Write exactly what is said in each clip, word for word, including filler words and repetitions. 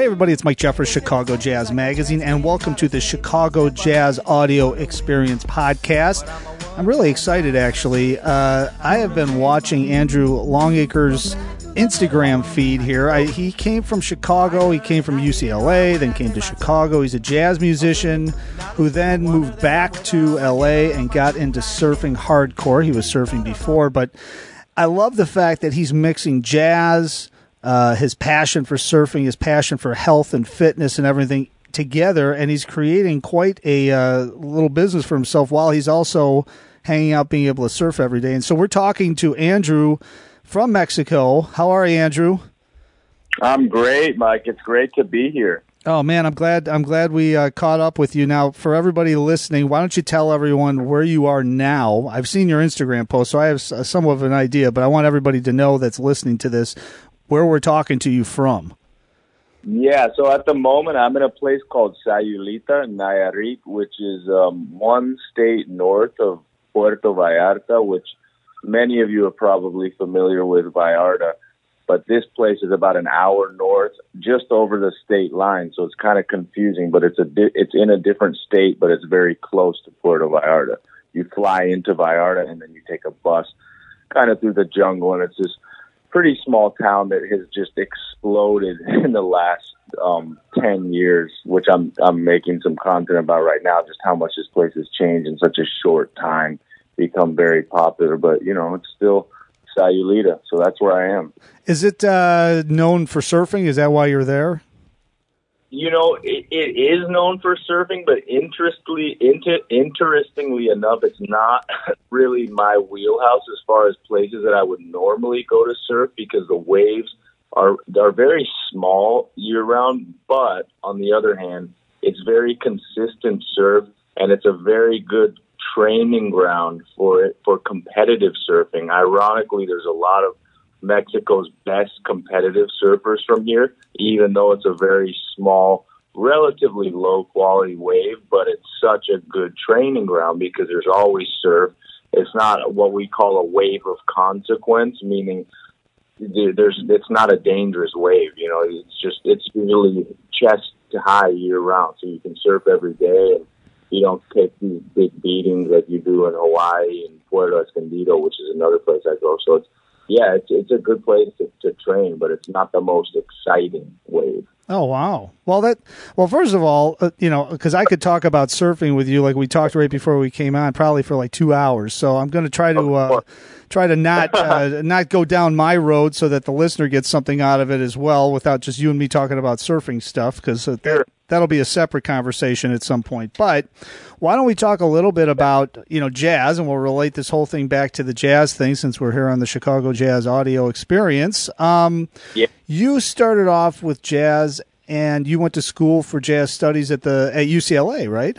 everybody, it's Mike Jeffers, Chicago Jazz Magazine, and welcome to the Chicago Jazz Audio Experience podcast. I'm really excited, actually. Uh, I have been watching Andrew Longacre's Instagram feed here. I, he came from Chicago, he came from U C L A, then came to Chicago. He's a jazz musician who then moved back to L A and got into surfing hardcore. He was surfing before, but I love the fact that he's mixing jazz, uh, his passion for surfing, his passion for health and fitness and everything together, and he's creating quite a uh, little business for himself while he's also hanging out, being able to surf every day. And so we're talking to Andrew from Mexico. How are you, Andrew? I'm great, Mike. It's great to be here. Oh man, I'm glad. I'm glad we uh, caught up with you. Now, for everybody listening, why don't you tell everyone where you are now? I've seen your Instagram post, so I have somewhat of an idea, but I want everybody to know that's listening to this where we're talking to you from. Yeah, so at the moment, I'm in a place called Sayulita, Nayarit, which is um, one state north of Puerto Vallarta, which many of you are probably familiar with Vallarta. But this place is about an hour north, just over the state line, so it's kind of confusing. But it's a di- it's in a different state, but it's very close to Puerto Vallarta. You fly into Vallarta, and then you take a bus kind of through the jungle, and it's this pretty small town that has just exploded in the last um, ten years, which I'm I'm making some content about right now, just how much this place has changed in such a short time, become very popular. But, you know, it's still Sayulita, so that's where I am. Is it uh, known for surfing? Is that why you're there? You know, it, it is known for surfing, but interestingly, inter, interestingly enough, it's not really my wheelhouse as far as places that I would normally go to surf, because the waves are are very small year-round. But on the other hand, it's very consistent surf, and it's a very good training ground for it for competitive surfing. Ironically, there's a lot of Mexico's best competitive surfers from here, even though it's a very small, relatively low quality wave, but it's such a good training ground because there's always surf. It's not what we call a wave of consequence, meaning there's it's not a dangerous wave. You know, it's just it's usually chest to high year round, so you can surf every day and you don't take these big beatings like you do in Hawaii and Puerto Escondido, which is another place I go. So it's, yeah, it's it's a good place to, to train, but it's not the most exciting wave. Oh, wow. Well, that well, first of all, uh, you know, because I could talk about surfing with you like we talked right before we came on, probably for like two hours. So I'm going to try to uh, try to not uh, not go down my road so that the listener gets something out of it as well, without just you and me talking about surfing stuff, because uh, sure. that'll be a separate conversation at some point. But why don't we talk a little bit about, you know, jazz, and we'll relate this whole thing back to the jazz thing since we're here on the Chicago Jazz Audio Experience. Um, yeah. You started off with jazz, and you went to school for jazz studies at the at U C L A, right?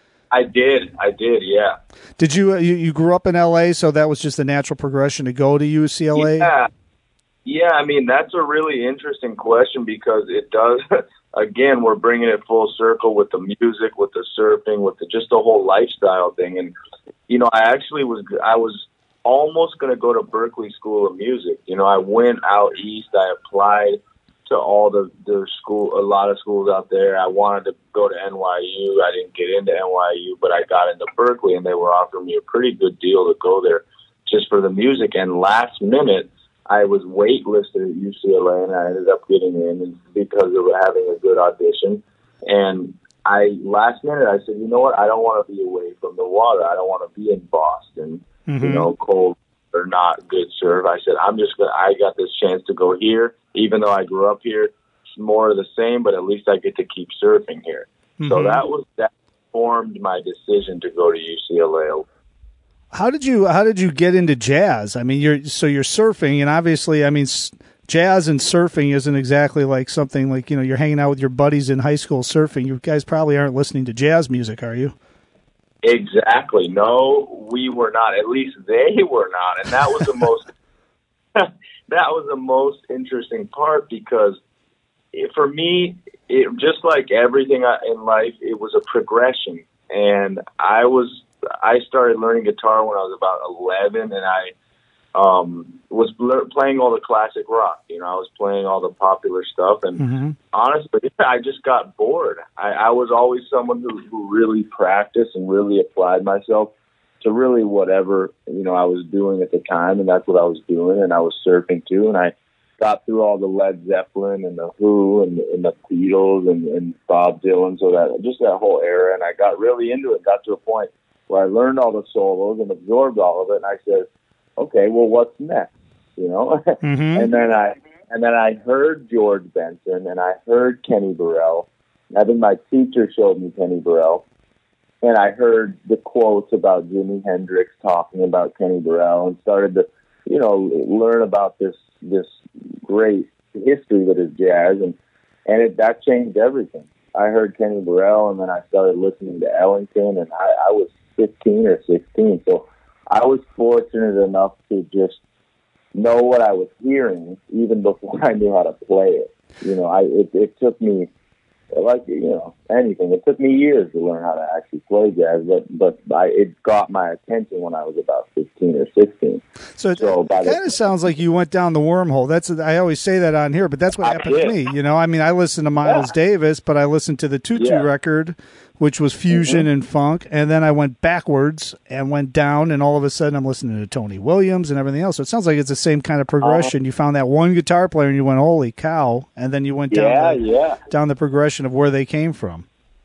I did. I did, yeah. Did you, uh, you you grew up in L A, so that was just a natural progression to go to U C L A? Yeah. Yeah, I mean, that's a really interesting question because it does, again, we're bringing it full circle with the music, with the surfing, with the, just the whole lifestyle thing. And, you know, I actually was, I was almost going to go to Berklee School of Music. You know, I went out east, I applied to all the, the school, a lot of schools out there. I wanted to go to N Y U. I didn't get into N Y U, but I got into Berklee, and they were offering me a pretty good deal to go there just for the music. And last minute, I was waitlisted at U C L A, and I ended up getting in because of having a good audition. And I, last minute, I said, you know what? I don't want to be away from the water. I don't want to be in Boston, mm-hmm. you know, cold or not good surf. I said, I'm just going to, I got this chance to go here. Even though I grew up here, it's more of the same, but at least I get to keep surfing here. Mm-hmm. So that was, that formed my decision to go to U C L A. How did you how did you get into jazz? I mean, you're so you're surfing, and obviously, I mean, jazz and surfing isn't exactly like something like, you know, you're hanging out with your buddies in high school surfing. You guys probably aren't listening to jazz music, are you? Exactly. No, we were not. At least they were not, and that was the most that was the most interesting part because it, for me, it, just like everything in life, it was a progression, and I was. I started learning guitar when I was about eleven, and I um, was bl- playing all the classic rock. You know, I was playing all the popular stuff, and mm-hmm. honestly, I just got bored. I, I was always someone who, who really practiced and really applied myself to really whatever, you know, I was doing at the time, and that's what I was doing, and I was surfing too, and I got through all the Led Zeppelin and the Who and, and the Beatles and, and Bob Dylan, so that just that whole era, and I got really into it, got to a point where I learned all the solos and absorbed all of it, and I said, okay, well, what's next? You know, mm-hmm. and then I and then I heard George Benson, and I heard Kenny Burrell. I think my teacher showed me Kenny Burrell, and I heard the quotes about Jimi Hendrix talking about Kenny Burrell, and started to, you know, learn about this this great history that is jazz, and and it, that changed everything. I heard Kenny Burrell, and then I started listening to Ellington, and I, I was fifteen or sixteen, so I was fortunate enough to just know what I was hearing even before I knew how to play it. You know, I it, it took me, like, you know, anything. It took me years to learn how to actually play jazz, but but I, it got my attention when I was about fifteen or sixteen. So it, so it kind of sounds like you went down the wormhole. That's I always say that on here, but that's what I happened did. to me. You know, I mean, I listened to Miles yeah. Davis, but I listened to the Tutu yeah. record, which was fusion mm-hmm. and funk, and then I went backwards and went down, and all of a sudden I'm listening to Tony Williams and everything else. So it sounds like it's the same kind of progression. Uh-huh. You found that one guitar player and you went, holy cow, and then you went down, yeah, the, yeah. down the progression of where they came from.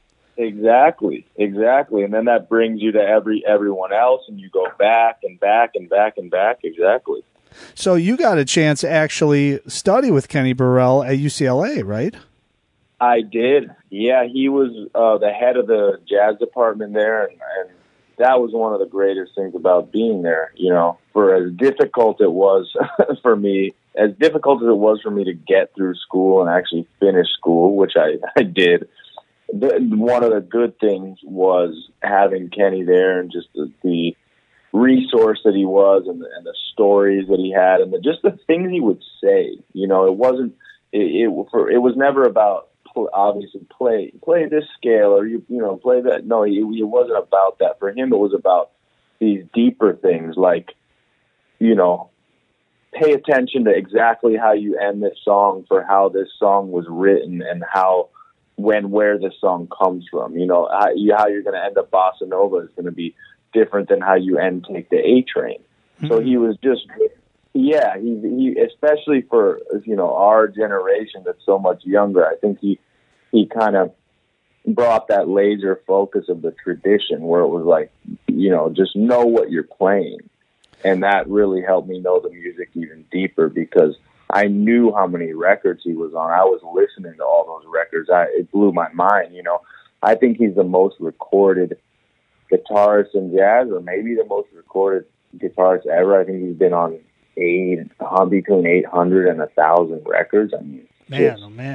Exactly, exactly. And then that brings you to every everyone else, and you go back and back and back and back. Exactly. So you got a chance to actually study with Kenny Burrell at U C L A, right? I did. Yeah, he was uh, the head of the jazz department there, and, and that was one of the greatest things about being there. You know, for as difficult it was for me, as difficult as it was for me to get through school and actually finish school, which I, I did, the, one of the good things was having Kenny there and just the, the resource that he was, and the, and the stories that he had, and the, just the things he would say. You know, it wasn't, it, it, for, it was never about, obviously play play this scale or you you know play that. No, it, it wasn't about that. For him, it was about these deeper things, like, you know, pay attention to exactly how you end this song for how this song was written and how when where this song comes from. You know, how, how you're going to end up Bossa Nova is going to be different than how you end Take the A Train. Mm-hmm. So he was just. Yeah, he, he, especially for, you know, our generation that's so much younger, I think he, he kind of brought that laser focus of the tradition where it was like, you know, just know what you're playing. And that really helped me know the music even deeper because I knew how many records he was on. I was listening to all those records. I, it blew my mind, you know. I think he's the most recorded guitarist in jazz, or maybe the most recorded guitarist ever. I think he's been on eight, between eight hundred and a thousand records. I mean, man, oh man,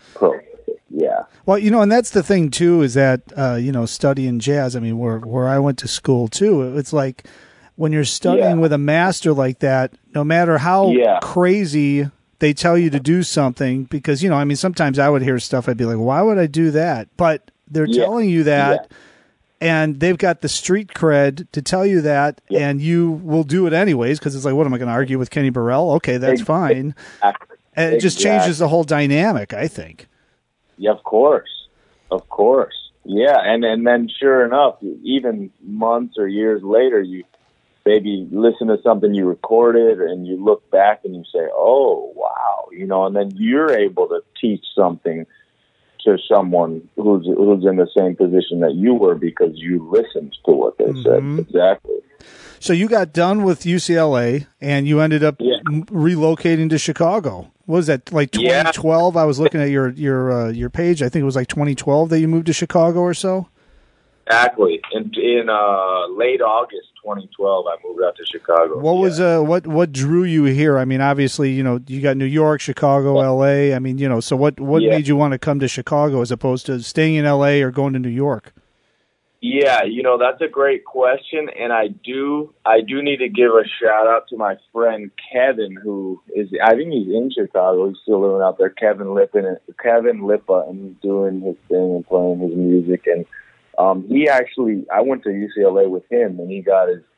yeah. Well, you know, and that's the thing too, is that uh, you know, studying jazz. I mean, where where I went to school too, it's like when you're studying yeah. with a master like that, no matter how yeah. crazy they tell you to do something, because you know, I mean, sometimes I would hear stuff, I'd be like, why would I do that? But they're yeah. telling you that. Yeah. And they've got the street cred to tell you that, yep. and you will do it anyways because it's like, what am I going to argue with Kenny Burrell? Okay, that's fine. Exactly. And it just exactly. changes the whole dynamic, I think. Yeah, of course, of course, yeah. And and then, sure enough, even months or years later, you maybe listen to something you recorded, and you look back and you say, "Oh, wow," you know, and then you're able to teach something to someone who's who's in the same position that you were because you listened to what they mm-hmm. said. Exactly. So you got done with U C L A and you ended up yeah. relocating to Chicago. What was that, like twenty twelve? Yeah. I was looking at your your uh, your page. I think it was like twenty twelve that you moved to Chicago or so. Exactly. In in uh, late August twenty twelve, I moved out to Chicago. What yeah. was uh what what drew you here? I mean, obviously, you know, you got New York, Chicago, yeah. L A. I mean, you know, so what what yeah. made you want to come to Chicago as opposed to staying in L A or going to New York? Yeah, you know, that's a great question, and I do I do need to give a shout out to my friend Kevin, who is I think he's in Chicago. He's still living out there. Kevin Lippin, Kevin Lippa, and he's doing his thing and playing his music. And um, he actually, I went to U C L A with him, and he got his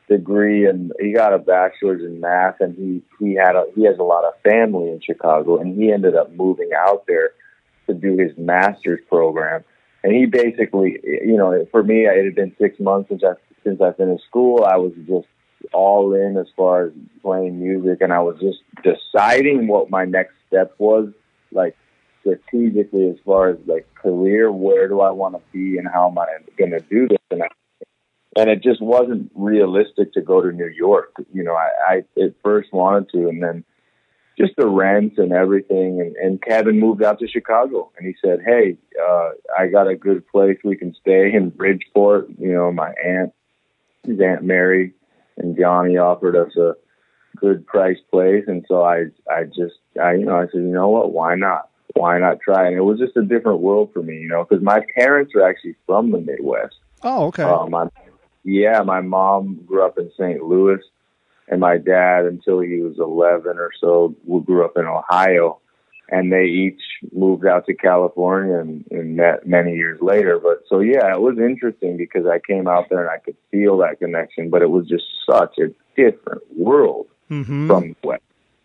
degree, and he got a bachelor's in math, and he he had a, he has a lot of family in Chicago, and he ended up moving out there to do his master's program. And he basically, you know, for me, it had been six months since I since I finished school. I was just all in as far as playing music, and I was just deciding what my next step was, like strategically as far as like career. Where do I want to be, and how am I going to do this? And I, And it just wasn't realistic to go to New York. You know, I, I at first wanted to, and then just the rents and everything. And, and Kevin moved out to Chicago, and he said, hey, uh, I got a good place we can stay in Bridgeport. You know, my aunt, his Aunt Mary and Johnny offered us a good price place. And so I, I just, I, you know, I said, you know what, why not? Why not try? And it was just a different world for me, you know, because my parents are actually from the Midwest. Oh, okay. Um, I'm, Yeah, my mom grew up in Saint Louis, and my dad, until he was eleven or so, we grew up in Ohio, and they each moved out to California and, and met many years later. But so, yeah, it was interesting because I came out there and I could feel that connection, but it was just such a different world mm-hmm. from the West.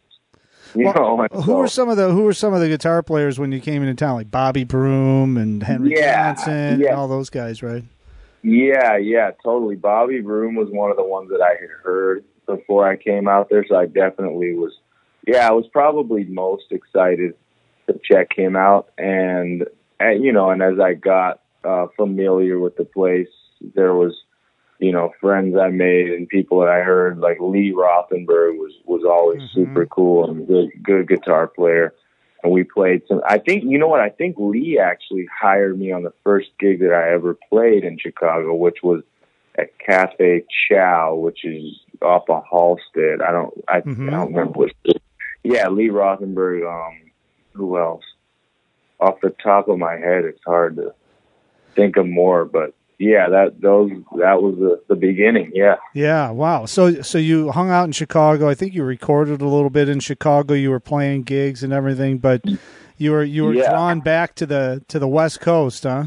You well, know, who so, were some of the who were some of the guitar players when you came into town, like Bobby Broom and Henry yeah, Johnson yeah. and all those guys, right? Yeah, yeah, totally. Bobby Broom was one of the ones that I had heard before I came out there, so I definitely was, yeah, I was probably most excited to check him out. And, and you know, and as I got uh, familiar with the place, there was, you know, friends I made and people that I heard, like Lee Rothenberg was, was always mm-hmm. super cool and good, good guitar player. And we played some, I think, you know what, I think Lee actually hired me on the first gig that I ever played in Chicago, which was at Cafe Chow, which is off of Halstead. I don't, I, mm-hmm. I don't remember what it is. Yeah, Lee Rothenberg, um, who else? Off the top of my head, it's hard to think of more, but yeah, that those that was the, the beginning. Yeah. Yeah. Wow. So so you hung out in Chicago. I think you recorded a little bit in Chicago. You were playing gigs and everything, but you were you were yeah. drawn back to the to the West Coast, huh?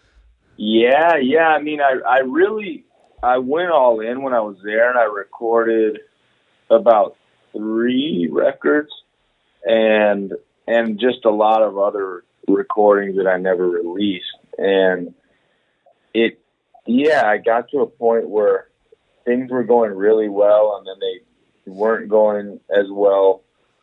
Yeah. Yeah. I mean, I I really I went all in when I was there, and I recorded about three records, and and just a lot of other recordings that I never released, and it. Yeah, I got to a point where things were going really well, and then they weren't going as well,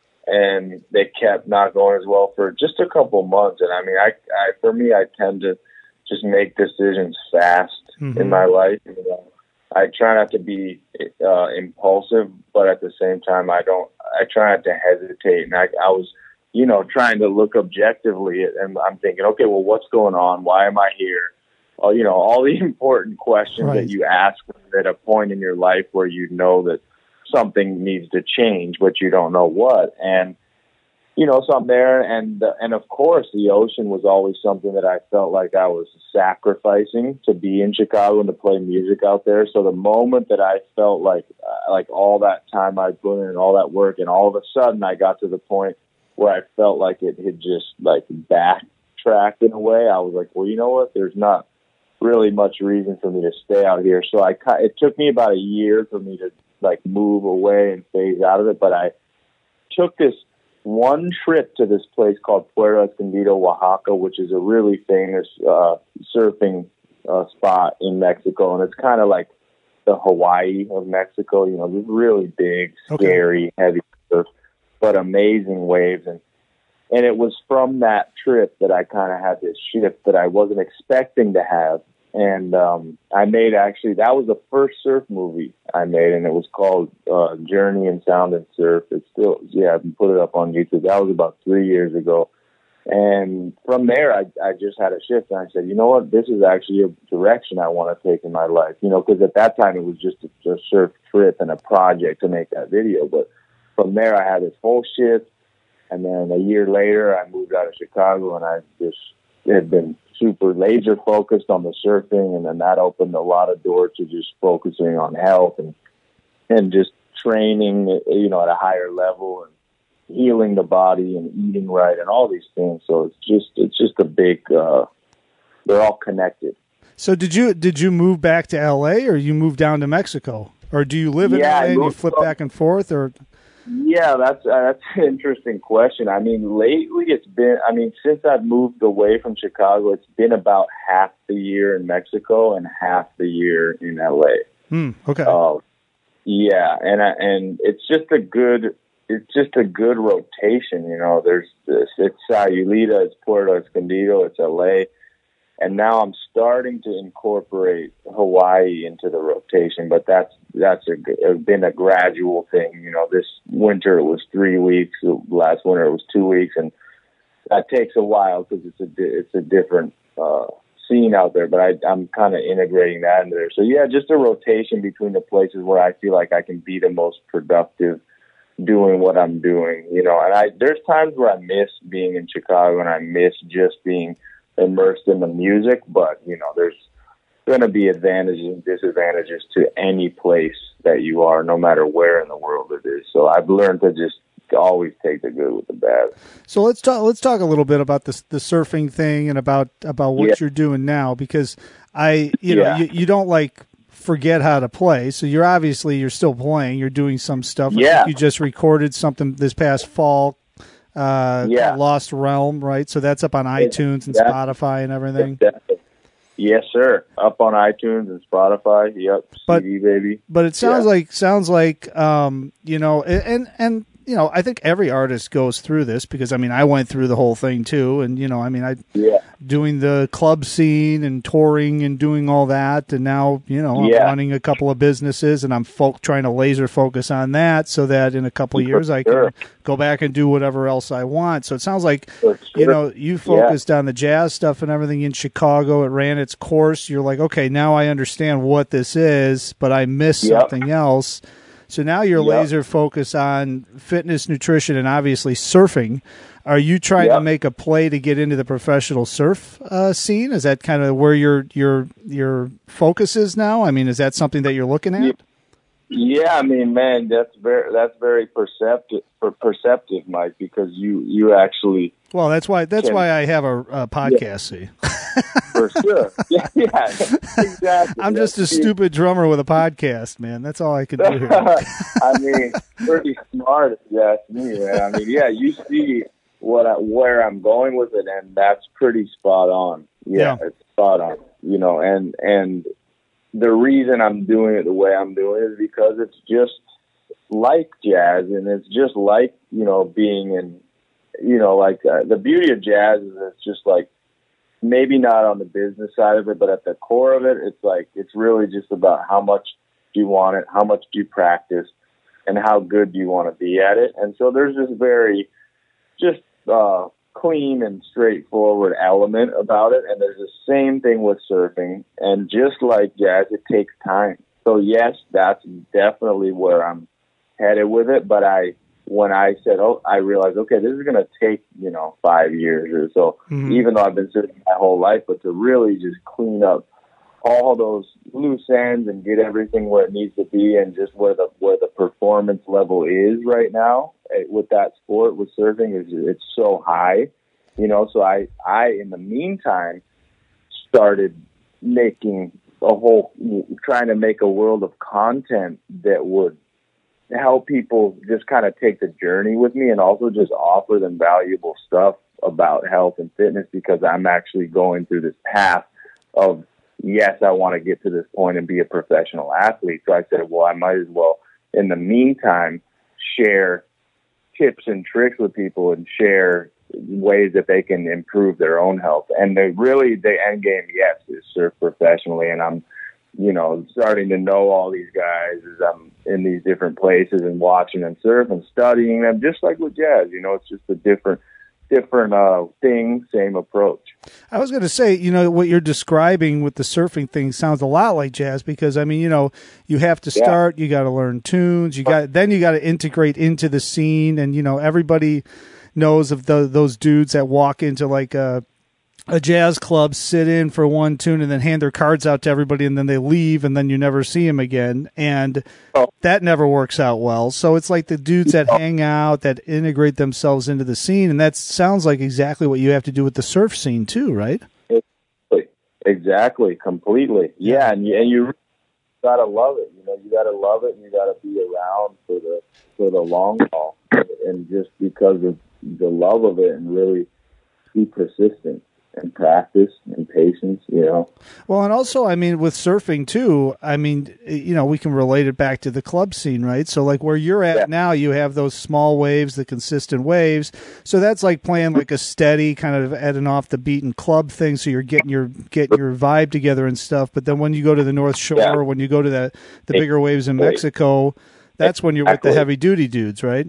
and they kept not going as well for just a couple months. And I mean, I, I for me, I tend to just make decisions fast mm-hmm. in my life. You know, I try not to be uh, impulsive, but at the same time, I don't. I try not to hesitate. And I, I was, you know, trying to look objectively, and I'm thinking, okay, well, what's going on? Why am I here? Uh, you know, all the important questions right. that you ask at a point in your life where you know that something needs to change, but you don't know what. And, you know, so I'm there. And, uh, and of course, the ocean was always something that I felt like I was sacrificing to be in Chicago and to play music out there. So the moment that I felt like, uh, like all that time I put in and all that work, and all of a sudden I got to the point where I felt like it had just like backtracked in a way, I was like, well, you know what? There's not really much reason for me to stay out here. So I, it took me about a year for me to like move away and phase out of it. But I took this one trip to this place called Puerto Escondido, Oaxaca, which is a really famous uh, surfing uh, spot in Mexico. And it's kind of like the Hawaii of Mexico, you know, this really big, scary, okay. heavy surf, but amazing waves. And And it was from that trip that I kind of had this shift that I wasn't expecting to have. And um, I made actually, that was the first surf movie I made, and it was called uh, Journey in Sound and Surf. It's still, yeah, I can put it up on YouTube. That was about three years ago. And from there, I, I just had a shift, and I said, you know what, this is actually a direction I want to take in my life. You know, because at that time it was just a, a surf trip and a project to make that video. But from there, I had this whole shift. And then a year later, I moved out of Chicago, and I just had been super laser focused on the surfing. And then that opened a lot of doors to just focusing on health and, and just training, you know, at a higher level and healing the body and eating right and all these things. So it's just, it's just a big, uh, they're all connected. So did you, did you move back to L A or you moved down to Mexico or do you live in yeah, L A and you flip back and forth, or? Yeah, that's uh, that's an interesting question. I mean, lately it's been, I mean, since I've moved away from Chicago, it's been about half the year in Mexico and half the year in L A. Hmm, okay. Uh, yeah, and I, and it's just a good, it's just a good rotation. You know, there's this, it's Sayulita, it's Puerto Escondido, it's L A. And now I'm starting to incorporate Hawaii into the rotation, but that's that's a, been a gradual thing. You know, this winter it was three weeks, last winter it was two weeks, and that takes a while because it's a it's a different uh, scene out there. But I, I'm kind of integrating that into there. So yeah, just a rotation between the places where I feel like I can be the most productive doing what I'm doing. You know, and I there's times where I miss being in Chicago and I miss just being immersed in the music, but you know, there's going to be advantages and disadvantages to any place that you are, no matter where in the world it is. So I've learned to just always take the good with the bad. So let's talk. Let's talk a little bit about this, the surfing thing, and about about what yeah. you're doing now, because I, you know, yeah. you, you don't like forget how to play. So you're obviously you're still playing. You're doing some stuff. I Yeah, think you just recorded something this past fall. Uh, yeah. Lost Realm, right? So that's up on iTunes and Spotify and everything. Exactly. Yes, sir. Up on iTunes and Spotify. Yep. But, C D, baby. But it sounds yeah. like sounds like um, you know, and and you know, I think every artist goes through this, because I mean, I went through the whole thing too, and you know, I mean, I yeah. doing the club scene and touring and doing all that, and now you know, I'm yeah. running a couple of businesses, and I'm fo- trying to laser focus on that, so that in a couple of years For I sure. can go back and do whatever else I want. So it sounds like For sure. you know, you focused yeah. on the jazz stuff and everything in Chicago. It ran its course. You're like, okay, now I understand what this is, but I missed yep. something else. So now you're yep. laser focused on fitness, nutrition, and obviously surfing. Are you trying yep. to make a play to get into the professional surf uh, scene? Is that kind of where your your your focus is now? I mean, is that something that you're looking at? Yeah, I mean, man, that's very that's very perceptive, perceptive, Mike, because you you actually. Well, that's why that's can, why I have a, a podcast. Yeah. See. For sure. Yeah, yeah, exactly. I'm just a stupid drummer with a podcast, man. That's all I can do here. I mean, pretty smart if you ask me, man. I mean, yeah, you see what I, where I'm going with it, and that's pretty spot on. Yeah, yeah, it's spot on. You know, and and the reason I'm doing it the way I'm doing it is because it's just like jazz, and it's just like, you know, being in, you know, like uh, the beauty of jazz is it's just like, maybe not on the business side of it, but at the core of it, it's like, it's really just about how much do you want it, how much do you practice, and how good do you want to be at it. And so there's this very just uh, clean and straightforward element about it. And there's the same thing with surfing. And just like jazz, it takes time. So yes, that's definitely where I'm headed with it. But I, when I said, oh, I realized, okay, this is going to take, you know, five years or so, mm-hmm. even though I've been surfing my whole life, but to really just clean up all those loose ends and get everything where it needs to be, and just where the, where the performance level is right now with that sport, with surfing, is it's so high, you know. So I, I, in the meantime, started making a whole, trying to make a world of content that would help people just kind of take the journey with me, and also just offer them valuable stuff about health and fitness, because I'm actually going through this path of, yes, I want to get to this point and be a professional athlete. So I said, well, I might as well, in the meantime, share tips and tricks with people and share ways that they can improve their own health. And they really, the end game, yes, is surf professionally. And I'm, you know, starting to know all these guys as I'm in these different places and watching them surf and studying them, just like with jazz. You know, it's just a different, different uh, thing, same approach. I was going to say, you know, what you're describing with the surfing thing sounds a lot like jazz, because I mean, you know, you have to start, yeah. you got to learn tunes, you got, then you got to integrate into the scene, and you know, everybody knows of the, those dudes that walk into like a a jazz club, sit in for one tune, and then hand their cards out to everybody, and then they leave, and then you never see them again. And oh. that never works out well. So it's like the dudes that hang out, that integrate themselves into the scene, and that sounds like exactly what you have to do with the surf scene too, right? Exactly, exactly, completely. Yeah, and you, and you gotta love it. You know, you gotta love it, and you gotta be around for the for the long haul, and just because of the love of it, and really be persistent and practice and patience. You know. Well, and also, I mean, with surfing too, I mean, you know, we can relate it back to the club scene, right? So, like where you're at yeah. now, you have those small waves, the consistent waves. So that's like playing like a steady kind of at an off the beaten club thing. So you're getting your getting your vibe together and stuff. But then when you go to the North Shore, yeah. when you go to the the bigger waves in Mexico, that's when you're exactly. with the heavy duty dudes, right?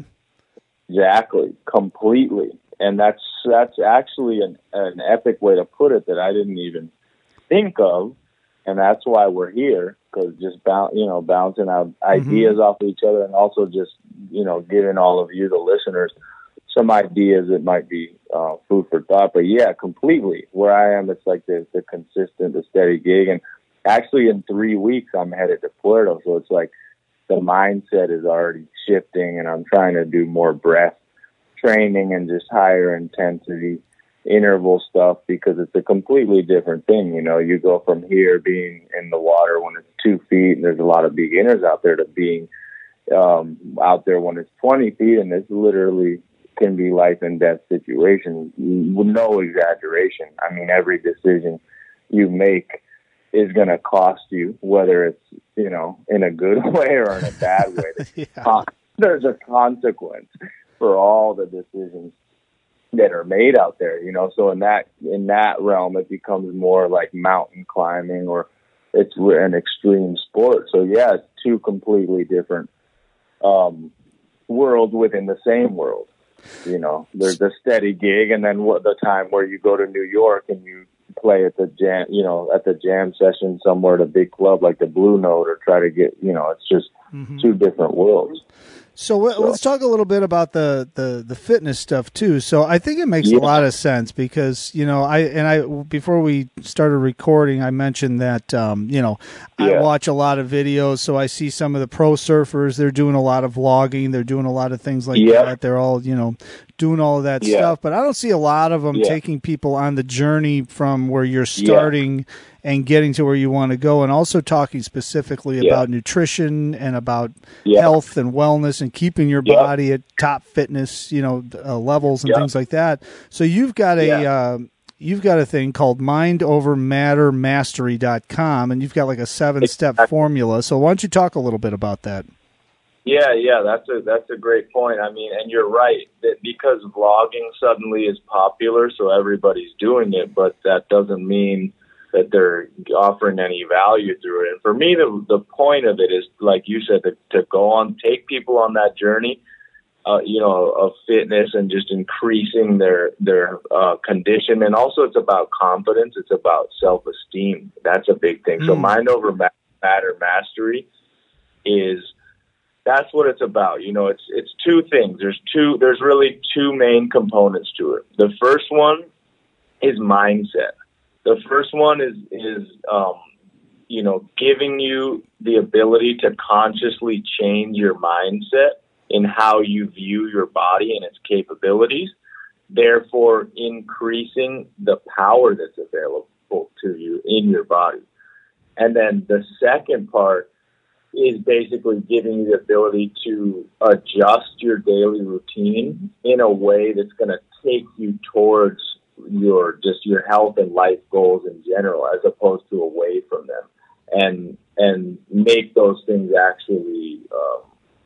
Exactly, completely. And that's that's actually an, an epic way to put it that I didn't even think of, and that's why we're here, because just bounce, you know, bouncing out ideas mm-hmm. off of each other, and also just you know giving all of you, the listeners, some ideas that might be uh, food for thought. But yeah, completely. Where I am, it's like the the consistent, the steady gig, and actually in three weeks I'm headed to Puerto, so it's like the mindset is already shifting, and I'm trying to do more breath training and just higher intensity interval stuff, because it's a completely different thing. You know, you go from here being in the water when it's two feet and there's a lot of beginners out there to being um, out there when it's twenty feet, and it's literally can be life and death situations with no exaggeration. I mean, every decision you make is going to cost you, whether it's, you know, in a good way or in a bad way. yeah. There's a consequence for all the decisions that are made out there, you know. So in that in that realm, it becomes more like mountain climbing, or it's an extreme sport. So yeah, it's two completely different um, worlds within the same world. You know, there's the steady gig, and then what the time where you go to New York and you play at the jam, you know, at the jam session somewhere at a big club like the Blue Note, or try to get, you know, it's just mm-hmm. two different worlds. So, so let's talk a little bit about the, the, the fitness stuff too. So I think it makes yeah. a lot of sense, because, you know, I, and I, before we started recording, I mentioned that, um, you know, yeah. I watch a lot of videos. So I see some of the pro surfers, they're doing a lot of vlogging. They're doing a lot of things like yeah. that. They're all, you know, doing all of that yeah. stuff, but I don't see a lot of them yeah. taking people on the journey from where you're starting yeah. and getting to where you want to go, and also talking specifically yeah. about nutrition and about yeah. health and wellness and keeping your yeah. body at top fitness, you know, uh, levels and yeah. things like that. So you've got a yeah. uh, you've got a thing called mind over matter mastery dot com, and you've got like a seven-step exactly. formula. So why don't you talk a little bit about that? Yeah, yeah, that's a that's a great point. I mean, and you're right, that because vlogging suddenly is popular, so everybody's doing it, but that doesn't mean that they're offering any value through it. And for me, the the point of it is, like you said, to, to go on, take people on that journey, uh, you know, of fitness and just increasing their their uh, condition. And also, it's about confidence. It's about self-esteem. That's a big thing. Mm. So, mind over matter mastery is. That's what it's about. You know, it's it's two things. There's two. There's really two main components to it. The first one is mindset. The first one is is um, you know, giving you the ability to consciously change your mindset in how you view your body and its capabilities, therefore increasing the power that's available to you in your body. And then the second part is basically giving you the ability to adjust your daily routine in a way that's going to take you towards your just your health and life goals in general, as opposed to away from them, and and make those things actually um,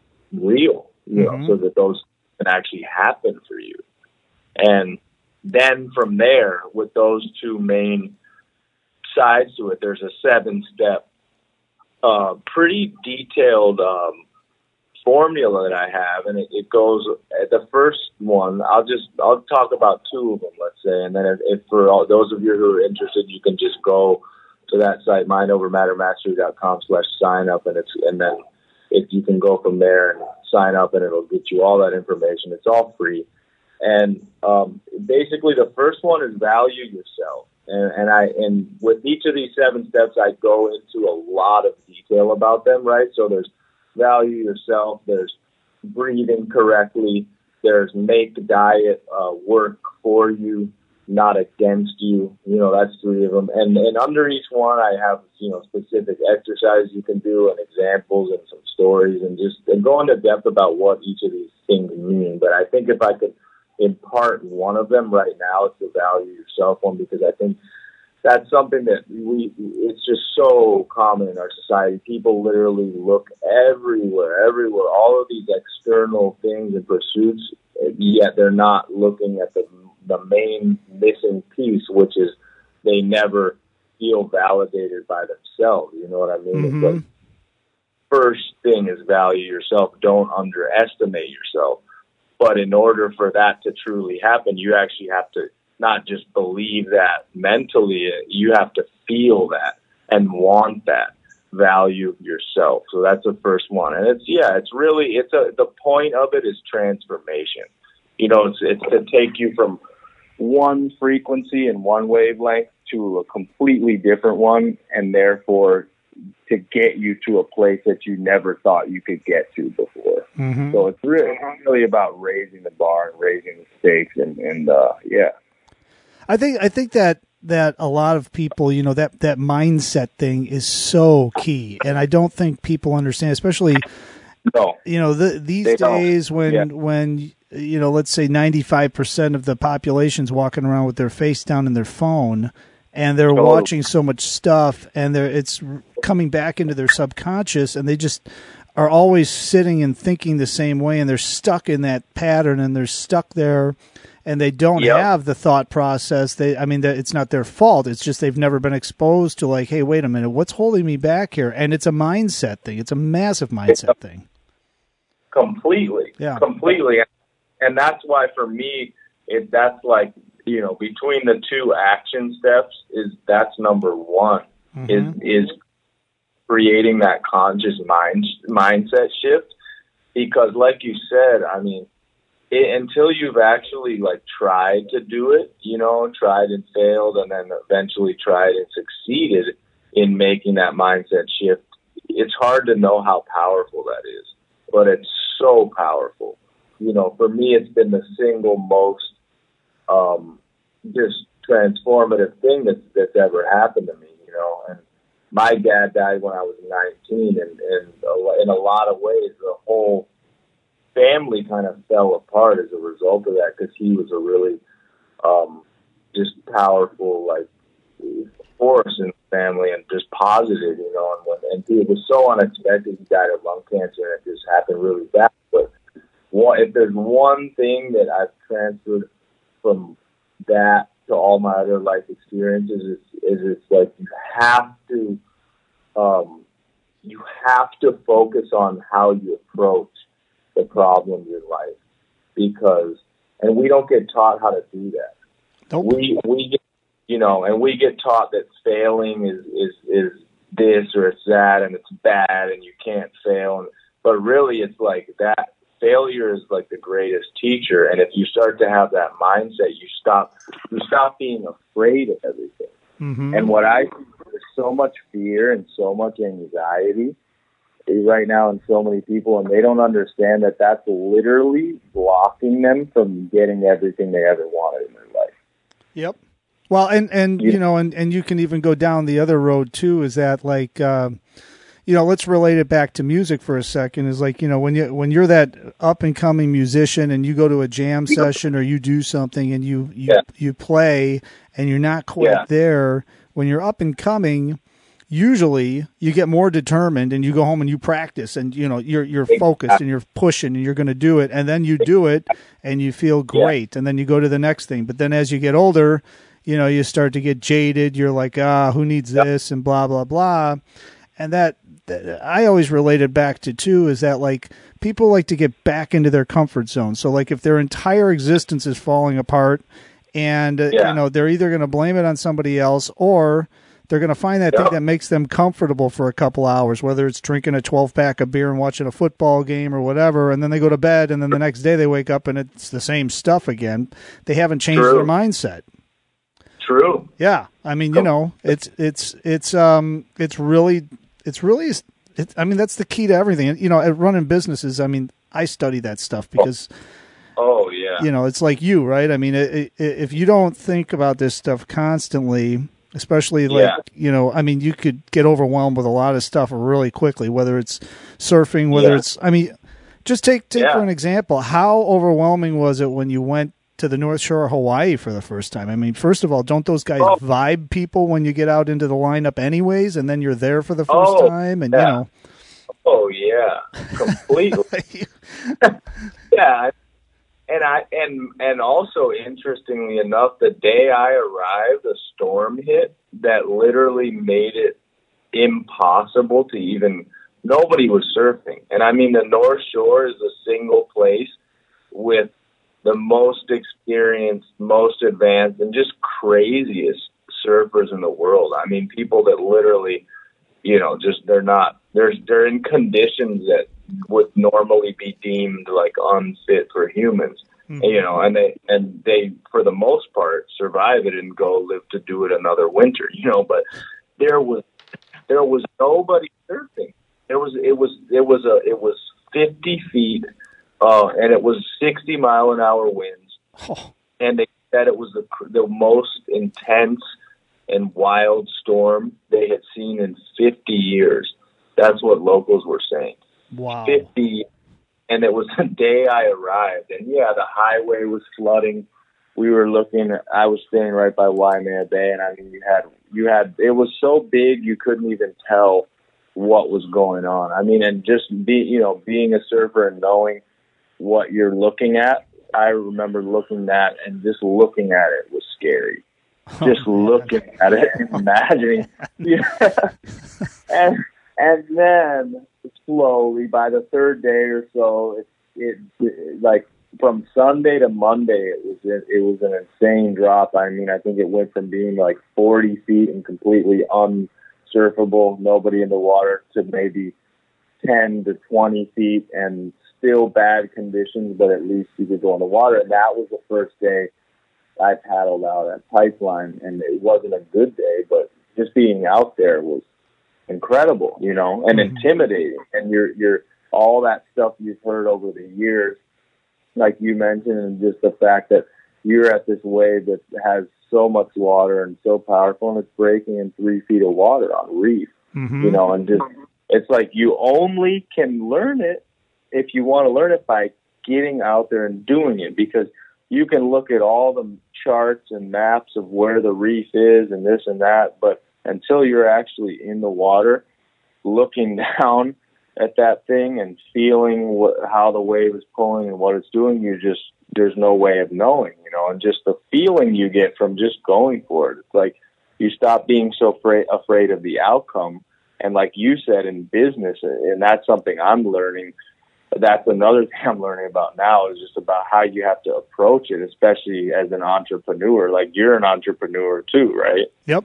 real, you mm-hmm. know, so that those can actually happen for you. And then from there, with those two main sides to it, there's a seven-step Uh, pretty detailed um, formula that I have, and it, it goes at the first one. I'll just I'll talk about two of them, let's say, and then if, if for all those of you who are interested, you can just go to that site, mind over matter mastery dot com slash sign up, and it's and then if you can go from there and sign up, and it'll get you all that information. It's all free, and um, basically the first one is value yourself. And, and I, and with each of these seven steps, I go into a lot of detail about them, right? So there's value yourself, there's breathing correctly, there's make diet uh, work for you, not against you. You know, that's three of them. And, and under each one, I have, you know, specific exercises you can do and examples and some stories and just and go into depth about what each of these things mean. But I think if I could impart one of them right now, it's the value yourself one, because I think that's something that we, it's just so common in our society. People literally look everywhere, everywhere, all of these external things and pursuits, yet they're not looking at the the main missing piece, which is they never feel validated by themselves. You know what I mean? Mm-hmm. It's like, first thing is value yourself. Don't underestimate yourself. But in order for that to truly happen, you actually have to not just believe that mentally, you have to feel that and want that. Value yourself. So that's the first one. And it's, yeah, it's really, it's a, the point of it is transformation. You know, it's, it's to take you from one frequency and one wavelength to a completely different one, and therefore to get you to a place that you never thought you could get to before. Mm-hmm. So it's really, really about raising the bar and raising the stakes, and, and uh, yeah. I think I think that that a lot of people, you know, that that mindset thing is so key, and I don't think people understand, especially, no. you know, the, these They days don't. when Yeah. when you know, let's say ninety-five percent of the population's walking around with their face down in their phone, and they're Oh. watching so much stuff, and they're it's coming back into their subconscious, and they just are always sitting and thinking the same way, and they're stuck in that pattern, and they're stuck there. And they don't Yep. have the thought process. They, I mean, it's not their fault. It's just they've never been exposed to, like, hey, wait a minute, what's holding me back here? And it's a mindset thing. It's a massive mindset It's a, thing. Completely. Yeah. Completely. And that's why for me, it that's like, you know, between the two action steps is that's number one, Mm-hmm. is is creating that conscious mind mindset shift. Because like you said, I mean, It, until you've actually like tried to do it, you know, tried and failed, and then eventually tried and succeeded in making that mindset shift, it's hard to know how powerful that is. But it's so powerful. You know, for me, it's been the single most um, just transformative thing that's, that's ever happened to me, you know. And my dad died when I was nineteen, and, and in a lot of ways, the whole family kind of fell apart as a result of that, because he was a really um, just powerful like force in the family and just positive, you know. And when and it was so unexpected, he died of lung cancer, and it just happened really fast. But one, if there's one thing that I've transferred from that to all my other life experiences, is, is it's like you have to um, you have to focus on how you approach the problems in life, because, and we don't get taught how to do that. Nope. We, we get, you know, and we get taught that failing is, is, is this or it's that, and it's bad and you can't fail. And, but really it's like that failure is like the greatest teacher. And if you start to have that mindset, you stop, you stop being afraid of everything. Mm-hmm. And what I see, there's so much fear and so much anxiety right now in so many people, and they don't understand that that's literally blocking them from getting everything they ever wanted in their life. Yep. Well, and, and Yeah. you know, and, and you can even go down the other road too, is that like, um, you know, let's relate it back to music for a second, is like, you know, when you, when you're that up and coming musician and you go to a jam session or you do something and you, you, Yeah. you play and you're not quite Yeah. there, when you're up and coming, usually you get more determined and you go home and you practice, and you know you're you're focused and you're pushing and you're going to do it, and then you do it and you feel great, yeah. and then you go to the next thing. But then as you get older, you know, you start to get jaded. You're like, ah, who needs this, and blah blah blah. And that, that I always related back to too is that like people like to get back into their comfort zone. So like if their entire existence is falling apart, and uh, yeah. you know they're either going to blame it on somebody else, or they're going to find that yep. thing that makes them comfortable for a couple hours, whether it's drinking a twelve-pack of beer and watching a football game or whatever, and then they go to bed, and then the next day they wake up and it's the same stuff again. They haven't changed True. their mindset. True. Yeah, I mean, you know, it's it's it's um it's really it's really it's, I mean, that's the key to everything. You know, at running businesses, I mean, I study that stuff because Oh, yeah. You know, it's like you, right? I mean, it, it, if you don't think about this stuff constantly, especially like, yeah. you know, I mean, you could get overwhelmed with a lot of stuff really quickly, whether it's surfing, whether yeah. it's, I mean, just take, take yeah. for an example, how overwhelming was it when you went to the North Shore of Hawaii for the first time? I mean, first of all, don't those guys oh. vibe people when you get out into the lineup anyways, and then you're there for the first oh, time, and yeah. you know. Oh yeah, completely. yeah, and I and and also interestingly enough, the day I arrived, a storm hit that literally made it impossible to even. Nobody was surfing, and I mean the North Shore is a single place with the most experienced, most advanced, and just craziest surfers in the world. I mean, people that literally, you know, just they're not they're they're in conditions that would normally be deemed like unfit for humans. Mm-hmm. You know, and they and they for the most part survive it and go live to do it another winter. You know, but there was there was nobody surfing. There was it was it was a it was fifty feet. Uh, and it was sixty mile an hour winds, oh. and they said it was the the most intense and wild storm they had seen in fifty years. That's what locals were saying. Wow, fifty, and it was the day I arrived, and yeah, the highway was flooding. We were looking. I was staying right by Waimea Bay, and I mean, you had you had it was so big you couldn't even tell what was going on. I mean, and just be you know being a surfer and knowing what you're looking at, I remember looking at and just looking at it was scary. Oh, just man. Looking at it and imagining. Yeah. and and then slowly, by the third day or so, it, it, it like from Sunday to Monday, it was it, it was an insane drop. I mean, I think it went from being like forty feet and completely unsurfable, nobody in the water, to maybe ten to twenty feet and still bad conditions, but at least you could go in the water. And that was the first day I paddled out at Pipeline, and it wasn't a good day, but just being out there was incredible, you know, and mm-hmm. intimidating. And you're, you're all that stuff you've heard over the years, like you mentioned, and just the fact that you're at this wave that has so much water and so powerful, and it's breaking in three feet of water on reef, mm-hmm. you know, and just, it's like you only can learn it if you want to learn it by getting out there and doing it, because you can look at all the charts and maps of where the reef is and this and that, but until you're actually in the water, looking down at that thing and feeling what, how the wave is pulling and what it's doing, you just, there's no way of knowing, you know, and just the feeling you get from just going for it. It's like you stop being so afraid, afraid of the outcome. And like you said, in business, and that's something I'm learning, that's another thing I'm learning about now, is just about how you have to approach it, especially as an entrepreneur. Like, you're an entrepreneur too, right? Yep.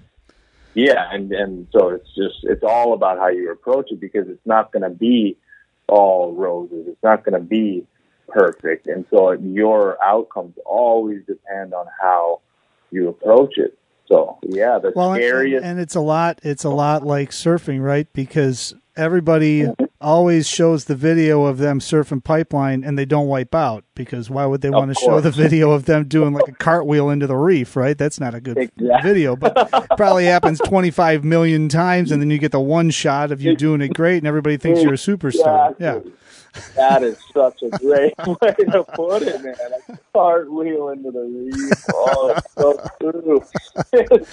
Yeah, and, and so it's just, it's all about how you approach it, because it's not going to be all roses. It's not going to be perfect. And so your outcomes always depend on how you approach it. So, yeah, the well, scariest. And, and it's a lot, it's a lot like surfing, right? Because everybody mm-hmm. always shows the video of them surfing Pipeline, and they don't wipe out, because why would they want to show the video of them doing like a cartwheel into the reef, right? That's not a good exactly. video, but it probably happens twenty-five million times, and then you get the one shot of you doing it great, and everybody thinks you're a superstar. Exactly. Yeah. That is such a great way to put it, man. A cartwheel into the reef. Oh, it's so true. It's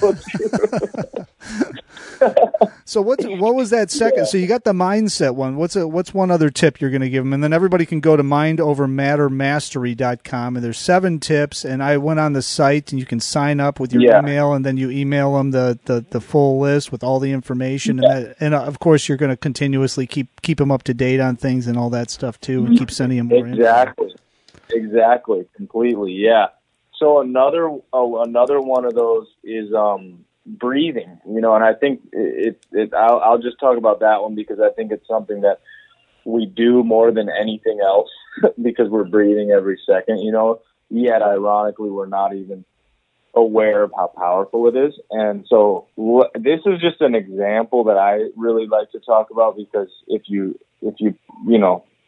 so true. So what what was that second? Yeah. So you got the mindset one. What's a, what's one other tip you're going to give them? And then everybody can go to mind over matter mastery dot com, and there's seven tips. And I went on the site, and you can sign up with your yeah. email, and then you email them the, the, the full list with all the information. Yeah. And that, and uh, of course, you're going to continuously keep keep them up to date on things and all that stuff too, and keep sending them more. Exactly, info. Exactly, completely. Yeah. So another oh, another one of those is um. breathing, you know, and I think it, it, it I'll, I'll just talk about that one, because I think it's something that we do more than anything else because we're breathing every second, you know, yet ironically, we're not even aware of how powerful it is. And so wh- this is just an example that I really like to talk about, because if you, if you, you know,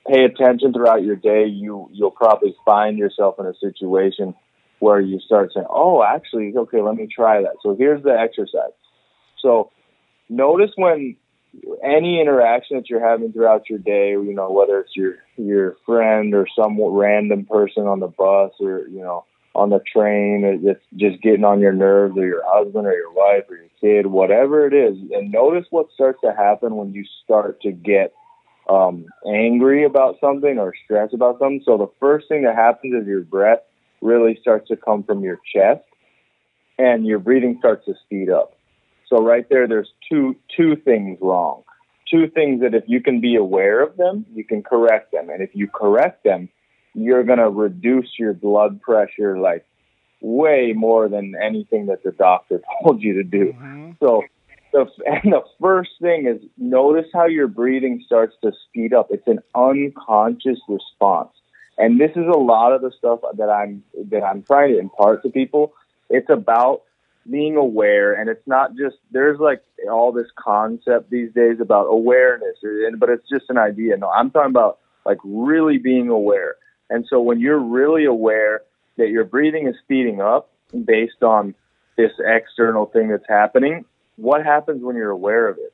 pay attention throughout your day, you, you'll probably find yourself in a situation where you start saying, oh, actually, okay, let me try that. So here's the exercise. So notice when any interaction that you're having throughout your day, you know, whether it's your, your friend or some random person on the bus or, you know, on the train, or just, just getting on your nerves, or your husband or your wife or your kid, whatever it is, and notice what starts to happen when you start to get um, angry about something or stressed about something. So the first thing that happens is your breath really starts to come from your chest, and your breathing starts to speed up. So right there, there's two two things wrong. Two things that if you can be aware of them, you can correct them. And if you correct them, you're going to reduce your blood pressure like way more than anything that the doctor told you to do. Mm-hmm. So the, and the first thing is notice how your breathing starts to speed up. It's an unconscious response. And this is a lot of the stuff that I'm, that I'm trying to impart to people. It's about being aware, and it's not just, there's like all this concept these days about awareness, but it's just an idea. No, I'm talking about like really being aware. And so when you're really aware that your breathing is speeding up based on this external thing that's happening, what happens when you're aware of it?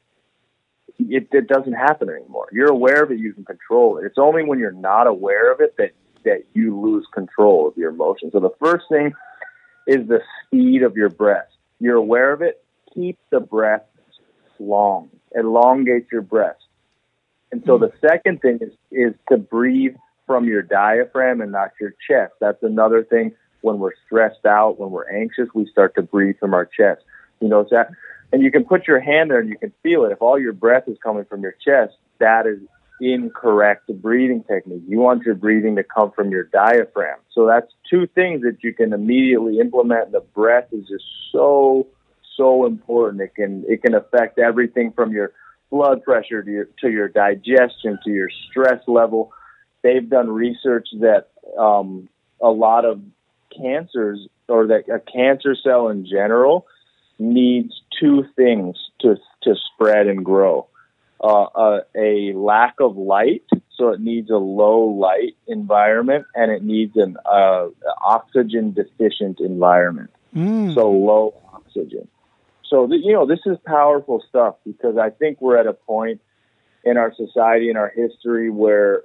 It, it doesn't happen anymore. You're aware of it, you can control it. It's only when you're not aware of it that, that you lose control of your emotions. So the first thing is the speed of your breath. You're aware of it, keep the breath long. Elongate your breath. And so the second thing is, is to breathe from your diaphragm and not your chest. That's another thing. When we're stressed out, when we're anxious, we start to breathe from our chest. You know that? And you can put your hand there and you can feel it. If all your breath is coming from your chest, that is incorrect breathing technique. You want your breathing to come from your diaphragm. So that's two things that you can immediately implement. The breath is just so, so important. It can, it can affect everything from your blood pressure to your, to your digestion, to your stress level. They've done research that um, a lot of cancers, or that a cancer cell in general, needs two things to to spread and grow. Uh, a, a lack of light, so it needs a low light environment, and it needs an uh, oxygen deficient environment, mm. so low oxygen. So, th- you know, this is powerful stuff, because I think we're at a point in our society, in our history, where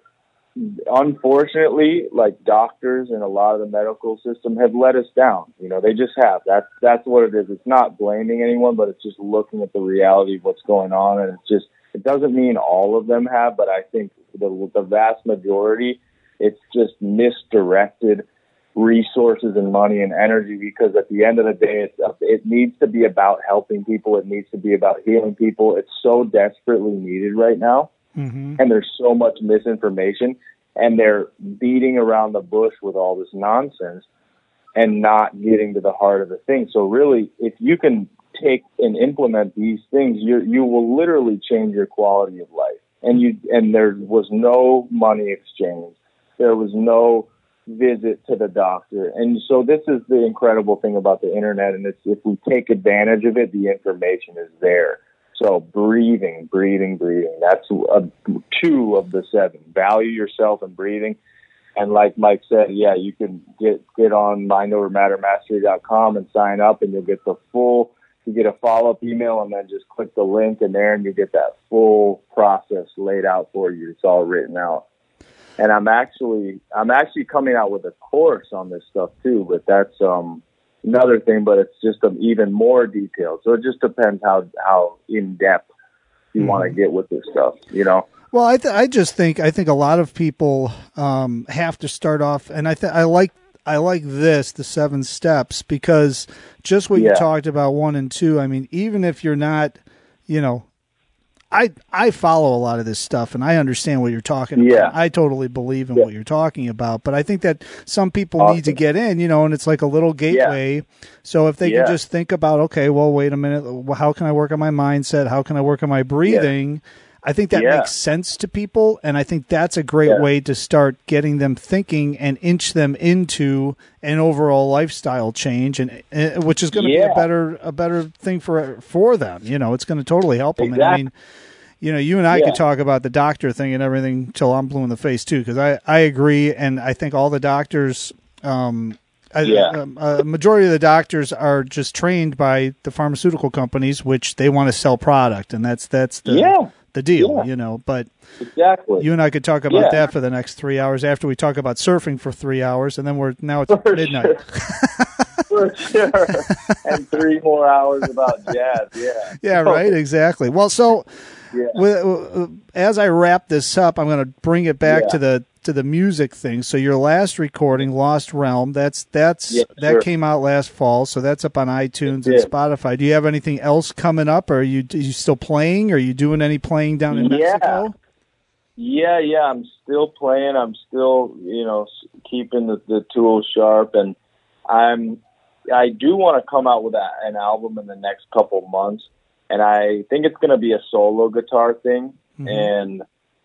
unfortunately, like doctors and a lot of the medical system have let us down. You know, they just have. That's that's what it is. It's not blaming anyone, but it's just looking at the reality of what's going on. And it's just, it doesn't mean all of them have, but I think the, the vast majority, it's just misdirected resources and money and energy, because at the end of the day, it's, it needs to be about helping people. It needs to be about healing people. It's so desperately needed right now. Mm-hmm. And there's so much misinformation, and they're beating around the bush with all this nonsense and not getting to the heart of the thing. So really, if you can take and implement these things, you you will literally change your quality of life. And you and there was no money exchange. There was no visit to the doctor. And so this is the incredible thing about the internet, and it's, if we take advantage of it, the information is there. So breathing, breathing, breathing. That's a, two of the seven. Value yourself and breathing. And like Mike said, yeah, you can get get on mind over matter mastery dot com and sign up, and you'll get the full, you get a follow-up email, and then just click the link in there, and you get that full process laid out for you. It's all written out. And I'm actually I'm actually coming out with a course on this stuff too, but that's um another thing, but it's just um, even more detailed. So it just depends how how in depth you mm-hmm. want to get with this stuff, you know. Well, I th- I just think I think a lot of people um, have to start off, and I th- I like I like this, the seven steps, because just what yeah. you talked about, one and two. I mean, even if you're not, you know, I I follow a lot of this stuff, and I understand what you're talking about. Yeah. I totally believe in yeah. what you're talking about, but I think that some people awesome. need to get in, you know, and it's like a little gateway. Yeah. So if they yeah. can just think about, okay, well, wait a minute, how can I work on my mindset? How can I work on my breathing? Yeah. I think that yeah. makes sense to people, and I think that's a great yeah. way to start getting them thinking and inch them into an overall lifestyle change, and uh, which is going to yeah. be a better a better thing for for them. You know, it's going to totally help them. Exactly. And I mean, you know, you and I yeah. could talk about the doctor thing and everything till I'm blue in the face too, because I, I agree, and I think all the doctors, um, yeah. a, a majority of the doctors are just trained by the pharmaceutical companies, which they want to sell product, and that's that's the yeah. the deal, yeah. you know. But exactly, you and I could talk about yeah. that for the next three hours after we talk about surfing for three hours, and then we're now it's for midnight. Sure. For sure, and three more hours about jazz. Yeah, yeah, right, exactly. Well, so yeah. with, uh, as I wrap this up, I'm going to bring it back yeah. to the to the music thing. So your last recording, Lost Realm, that's that's yeah, that sure. came out last fall. So that's up on iTunes and Spotify. Do you have anything else coming up? Or are you are you still playing? Are you doing any playing down in yeah. Mexico? Yeah, yeah, I'm still playing. I'm still, you know, keeping the, the tools sharp, and I'm. I do want to come out with a, an album in the next couple months, and I think it's going to be a solo guitar thing. Mm-hmm. And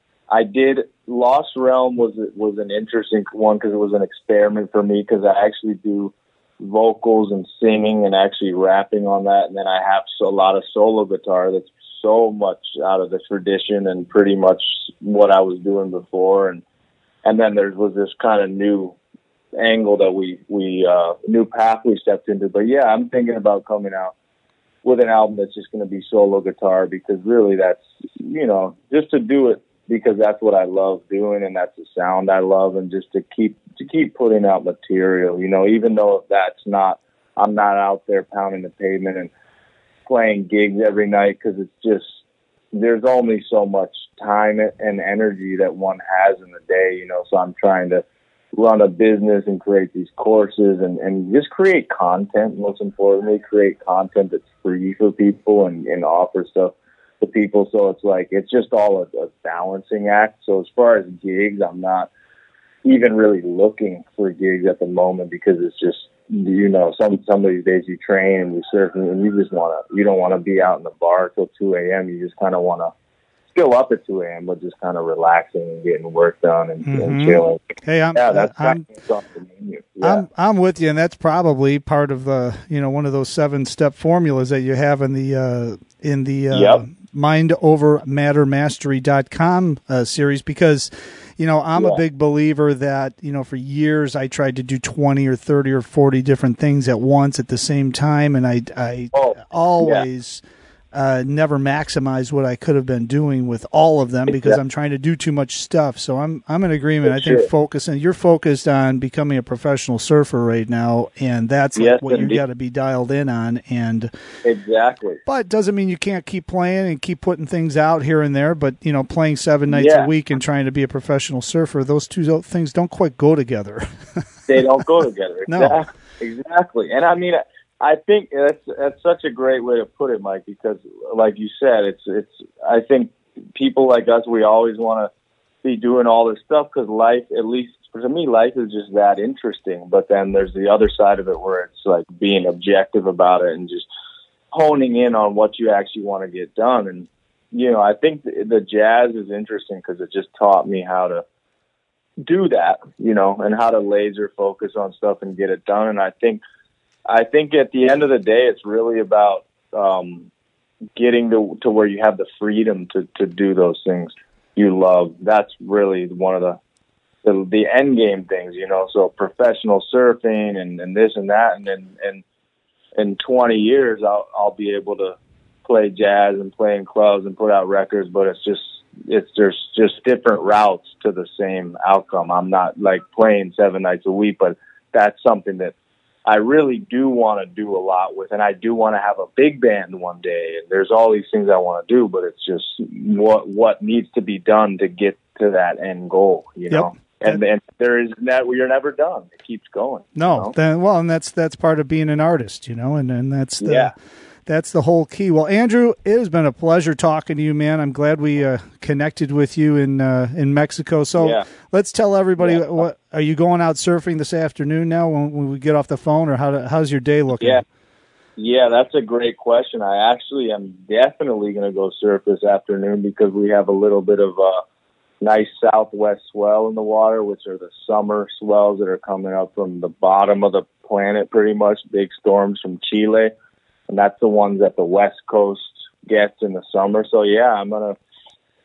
I did Lost Realm was was an interesting one because it was an experiment for me because I actually do vocals and singing and actually rapping on that, and then I have so, a lot of solo guitar that's so much out of the tradition and pretty much what I was doing before, and and then there was this kind of new angle that we we uh new path we stepped into. But yeah, I'm thinking about coming out with an album that's just going to be solo guitar, because really that's, you know, just to do it because that's what I love doing and that's the sound I love, and just to keep to keep putting out material, you know, even though that's not, I'm not out there pounding the pavement and playing gigs every night, because it's just, there's only so much time and energy that one has in the day, you know. So I'm trying to run a business and create these courses and, and just create content. Most importantly, create content that's free for people and, and offer stuff to people. So it's like, it's just all a, a balancing act. So as far as gigs, I'm not even really looking for gigs at the moment, because it's just, you know, some, some of these days you train and you surf and you just want to, you don't want to be out in the bar till two a.m. You just kind of want to still up at two a.m., but just kind of relaxing and getting work done and, mm-hmm. and chilling. Hey, I'm, yeah, that's I'm, kind of yeah. I'm, I'm with you, and that's probably part of the, you know, one of those seven step formulas that you have in the uh, in the uh, yep. mind over matter mastery dot com uh, series, because, you know, I'm yeah. a big believer that, you know, for years I tried to do twenty or thirty or forty different things at once at the same time, and I, I oh, always. Yeah. Uh, never maximize what I could have been doing with all of them, because I'm trying to do too much stuff. So I'm I'm in agreement. I think sure. focusing, you're focused on becoming a professional surfer right now, and that's like yes, what indeed. you got to be dialed in on. And exactly. But doesn't mean you can't keep playing and keep putting things out here and there. But, you know, playing seven nights yeah. a week and trying to be a professional surfer, those two things don't quite go together. They don't go together. No. Exactly. Exactly. And I mean, I think that's that's such a great way to put it, Mike, because like you said, it's it's. I think people like us, we always want to be doing all this stuff because life, at least for me, life is just that interesting. But then there's the other side of it where it's like being objective about it and just honing in on what you actually want to get done. And you know, I think the, the jazz is interesting because it just taught me how to do that, you know, and how to laser focus on stuff and get it done. And I think. I think at the end of the day, it's really about um, getting to, to where you have the freedom to, to do those things you love. That's really one of the, the the end game things, you know. So professional surfing and, and this and that, and then and in twenty years, I'll I'll be able to play jazz and play in clubs and put out records. But it's just it's there's just different routes to the same outcome. I'm not like playing seven nights a week, but that's something that I really do want to do a lot with, and I do want to have a big band one day. And there's all these things I want to do, but it's just what what needs to be done to get to that end goal, you yep. know. And and there is that you're never done; it keeps going. No, you know? then, well, and that's that's part of being an artist, you know, and and that's the. Yeah. That's the whole key. Well, Andrew, it has been a pleasure talking to you, man. I'm glad we uh, connected with you in uh, in Mexico. So yeah. let's tell everybody, yeah. what are you going out surfing this afternoon now when, when we get off the phone, or how to, how's your day looking? Yeah, yeah, that's a great question. I actually am definitely going to go surf this afternoon because we have a little bit of a nice southwest swell in the water, which are the summer swells that are coming up from the bottom of the planet, pretty much, big storms from Chile. And that's the ones that the West Coast gets in the summer. So, yeah, I'm going to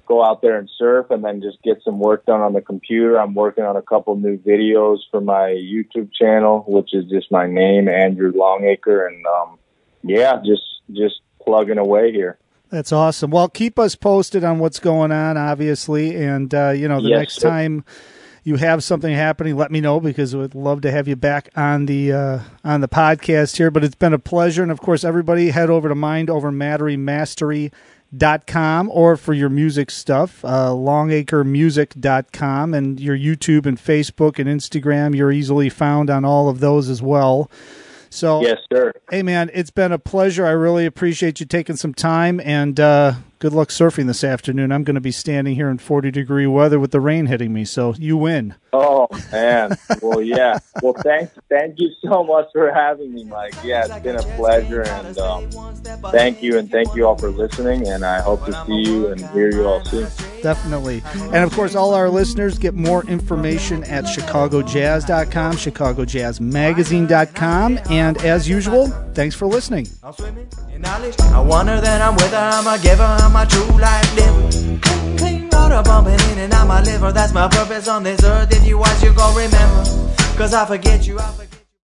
go out there and surf and then just get some work done on the computer. I'm working on a couple new videos for my YouTube channel, which is just my name, Andrew Longacre. And, um, yeah, just, just plugging away here. That's awesome. Well, keep us posted on what's going on, obviously. And, uh, you know, the Yes, next sir. time you have something happening, let me know, because we'd love to have you back on the uh, on the podcast here. But it's been a pleasure. And, of course, everybody head over to mind over mastery mastery dot com, or for your music stuff, uh, longacre music dot com, and your YouTube and Facebook and Instagram. You're easily found on all of those as well. So, Yes, sir. hey, man, it's been a pleasure. I really appreciate you taking some time, and uh, good luck surfing this afternoon. I'm going to be standing here in forty-degree weather with the rain hitting me, so you win. Oh, man. Well, yeah. Well, thank, thank you so much for having me, Mike. Yeah, it's been a pleasure, and um, thank you, and thank you all for listening, and I hope to see you and hear you all soon. Definitely. And, of course, all our listeners get more information at chicago jazz dot com, chicago jazz magazine dot com, and as usual, thanks for listening. I'm swimming in knowledge. I wonder that I'm with her. I'm a giver. I'm my true life liver. Clean, clean water bumping in and out my liver. That's my purpose on this earth. If you watch, you gon' remember. Cause I forget you. I forget